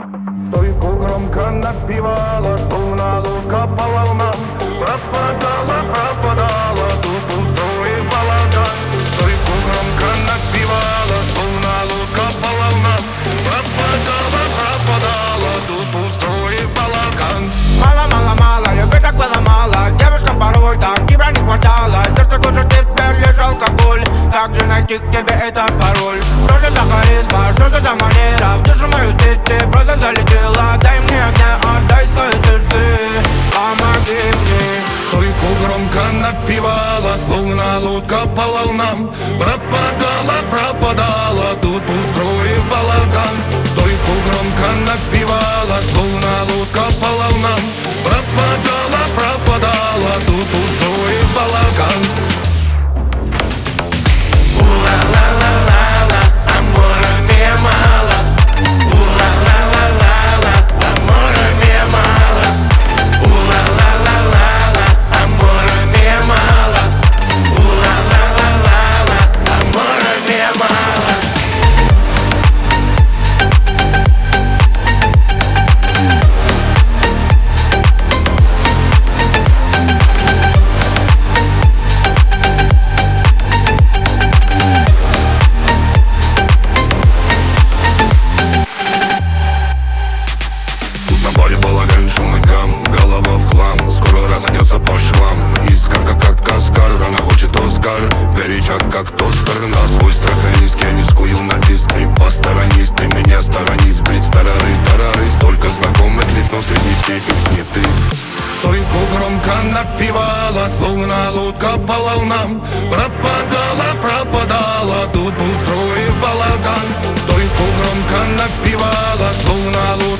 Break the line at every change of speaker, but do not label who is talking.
Стойку громко напевала, словно лодка по волнам. Пропадала, пропадала, тут пустой балаган. Стойку громко напевала, словно лодка по волнам. Пропадала, пропадала, тут пустой балаган.
Мало, мало, мало, любви так было мало. Девушкам порой так тебя не хватало. Все, что глушит теперь лишь алкоголь. Как же найти к тебе этот пароль? Что же за харизма, что же за манера? В душу мою ты просто залетела. Дай мне огня, отдай свое сердце. Помоги мне.
Стойку громко напевала, словно лодка по волнам. Пропадала, пропадала, тут устроив балаган. Стойку громко напевала, словно лодка по волнам. Пропадала, пропадала, тут устроив балаган. На баре балаган, шумный гам, голова в хлам. Скоро разойдется по швам. Искорка как каскар, она хочет Оскар. Горяча как тостер, на свой страх и риск я рискую на диск. Ты посторонись, ты меня сторонись. Брит старары, тарары, столько знакомых лиц, но среди всех их не ты. Стойку громко напевала, словно лодка по волнам. Пропадала, пропадала, тут устроив балаган. Стойку громко напевала, словно лодка